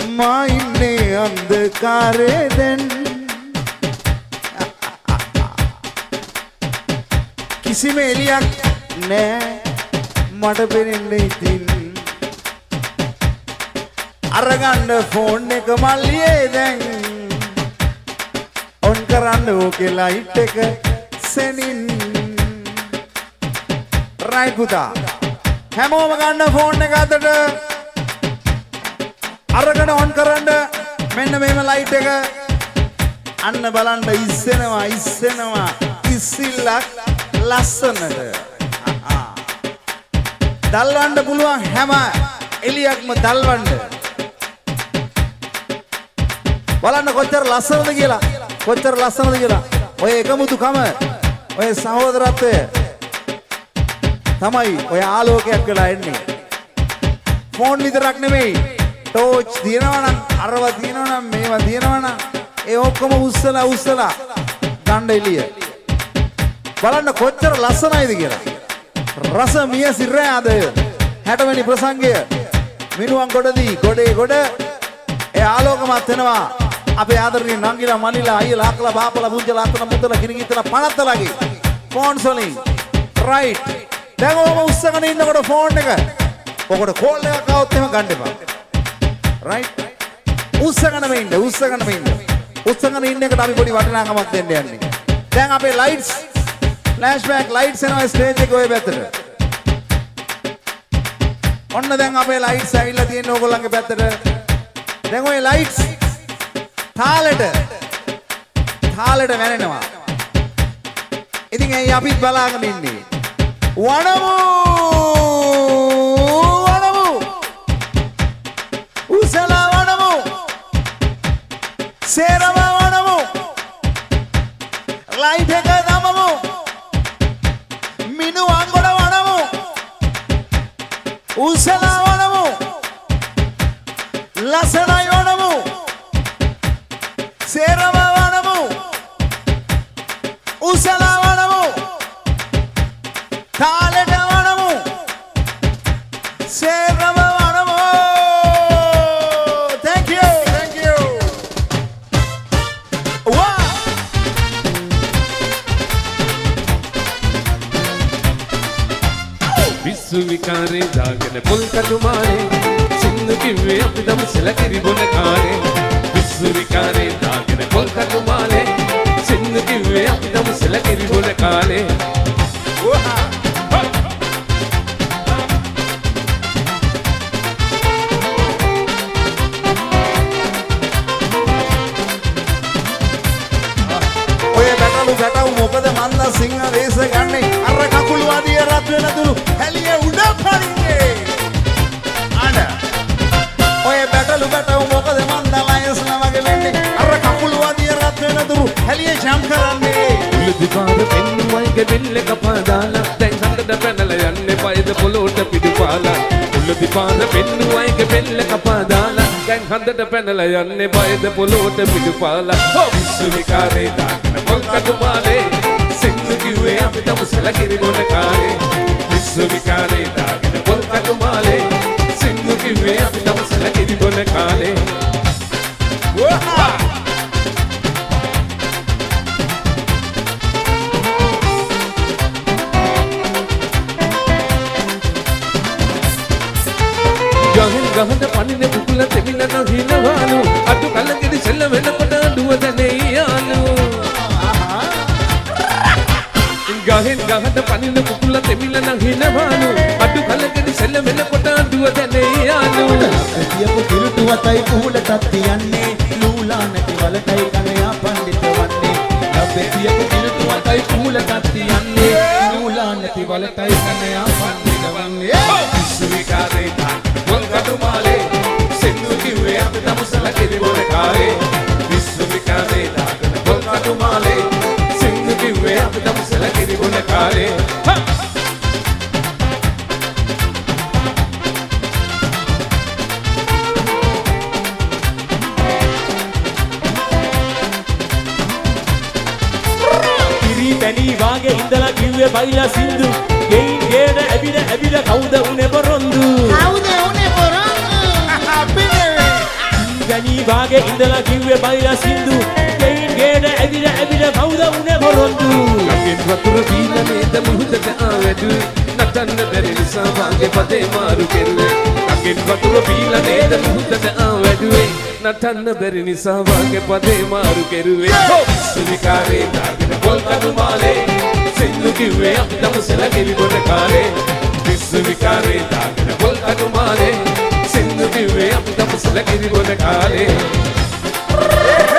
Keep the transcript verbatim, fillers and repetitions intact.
මා ඉන්නේ අන්ධකාරේ දැන් කිසිම එළියක් නෑ මට පෙනෙන්නේ ඉතින් අරගන්න ෆෝන් එක මල්ලියේ දැන් ඔන් කරන්න ඕකේ ලයිට් එක සෙනින් රයිට් පුතා හැමෝම ගන්න ෆෝන් එක අතට අරගෙන ඔන් කරන්න මෙන්න මේම ලයිට් එක අන්න බලන්න ඉස්සෙනවා ඉස්සෙනවා ඉස්සිල්ලක් ලස්සනට දල්වන්න පුළුවන් හැම එලියක්ම දල්වන්න බලන්න කොච්චර ලස්සනද කියලා කොච්චර ලස්සනද කියලා ඔය එකමුතුකම ඔය සහෝදරත්වය තමයි ඔය ආලෝකයක් වෙලා එන්නේ ෆෝන් විතරක් නෙමෙයි ටෝච් දිනනවා නම් අරව දිනනවා නම් මේවා දිනනවා නම් ඒ ඔක්කොම උස්සලා උස්සලා ගන්න එළිය බලන්න කොච්චර ලස්සනයිද කියලා රස මිය සිරෑද හැට වෙනි ප්‍රසංගය මිනුවන් ගොඩදී ගොඩේ ගොඩ ඒ ආලෝකමත් වෙනවා අපේ ආදරණීය නංගිලා මනිලා අයියලා අක්ලා බාපලා පුංචලා අතන මුතලා කිරිගිතලා පනත්තලාගේ ෆෝන්ස් වලින් රයිට් දැන් ඔබ උස්සගෙන ඉන්නකොට ෆෝන් එක ඔකට කෝල් එකක් ආවොත් එහෙම ගන්න එපා රයිට් උස්සගෙන ඉන්න උස්සගෙන ඉන්න උස්සගෙන ඉන්න එකට අපි පොඩි වටිනාකමක් දෙන්න යන්නේ දැන් අපේ ලයිට්ස් ෆ්ලෑෂ්බැක් ලයිට්ස් එනවා ස්ටේජ් එකේ ඔය පැත්තට ඔන්න දැන් අපේ ලයිට්ස් ඇවිල්ලා තියෙන ඕගොල්ලන්ගේ පැත්තට දැන් ඔය ලයිට්ස් තාලෙට තාලෙට වැනෙනවා ඉතින් ඇයි අපිත් බලාගෙන ඉන්නේ වණමු වණමු උසලා වණමු සේරම වණමු ලයිට් එක දමමු මිනු අංගොඩ වණමු උසලා වණමු ලස්සනයි වණමු සේරම වණමු උසලා වණමු තාලෙට වණමු සේරම වණමු thank you thank you wow විශ්ව විකාරේ දාගෙන පොල් කටුමානේ සින්දු කිව්වේ අපි දම සලකිරි බොන කානේ විශ්ව විකාරේ දාගෙන පොල් කටුමානේ සින්දු කිව්වේ අපි දම සලකිරි බොන කානේ ඔය බැටළු බැටවු මොකද මන්ද සිංහ වේස ගන්නේ අර කකුල් වදිය රත් වෙන තුරු හැලිය උඩ පරින්නේ අන ඔය බැටළු බැටවු මොකද මන්ද ලයන්ස් නමගේ වෙන්නේ අර කකුල් වදිය රත් වෙන තුරු හැලිය ජම්ප් කරන්නේ උළුදිපාද පෙන්නුවයිගේ බෙල්ල කපා දාලා දැන් හඳට පැනලා යන්නේ පයද පොළොට පිටුපාලා උළුදිපාද පෙන්නුවයිගේ බෙල්ල කපා දාලා දැන් හඳට පැනලා යන්නේ පයද පොළොට පිටුපාලා හෝ විශ්ව විකාරේ දාගෙන පොල් කටුමාලේ සින්දු කිව්වේ අපි තම සලකිරි බොන කාලේ විශ්ව විකාරේ දාගෙන පොල් කටුමාලේ සින්දු කිව්වේ අපි තම සලකිරි බොන කාලේ වහා ගහෙන් ගහට පනින කුකුල තෙමිල නොහිනවාලු අතු කලකිරි සෙල්ල වෙනකොට අඬුව දැනේ යාලු ගහෙන් ගහට පනින කුකුල තෙමිල නොහිනවාලු අතු කලකිරි සෙල්ල වෙනකොට අඬුව දැනේ යාලු කියපු කිලුටුවතයි කුහුලටත් තියන්නේ ලූලා නැති වලටයි කනයා පඬිත වන්නේ අපේ කියපු කිලුටුවතයි කුහුලටත් තියන්නේ ලූලා නැති වලටයි කනයා පඬිත වන්නේ විශ්ව විකාරේ පොල් කටුමාලේ සින්දු කිව්වේ අපි තම සලකිරි බොන කාලේ විශ්ව විකාරේ දාගෙන පොල් කටුමාලේ සින්දු කිව්වේ අපි තම සලකිරි බොන කාලේ කිරි පැණි වාගේ ඉඳලා කිව්වේ බයිලා සින්දු ගෙයින් ගේන ඇබිල ඇබිල කවුද උනේ බොරොන්දු කවුද උනේ බොරොන්දු ඇඟිලි වාගේ ඉඳලා කිව්වේ බයිලා සින්දු ගෙයින් ගේන ඇවිල ඇවිල කවුද උනේ පොරොන්දු ළඟින් වතුර බීලා නේද මුහුදට ආවැඩු නටන්න බැරි නිසා වාගේ පදේ මාරු කෙරුවේ ළඟින් වතුර බීලා නේද මුහුදට ආවැඩුවේ නටන්න බැරි නිසා වාගේ පදේ මාරු කෙරුවේ සුනිකාරේ දාගෙන පොල් කඳු මාලේ සින්දු කිව්වේ අපිටම සැලකිලි බොන කාලේ විශ්වවිකාරේ දාගෙන පොල් කඳු මාලේ සින්දු කිව්වේ අපිටම සැලකිලි බොන කාලේ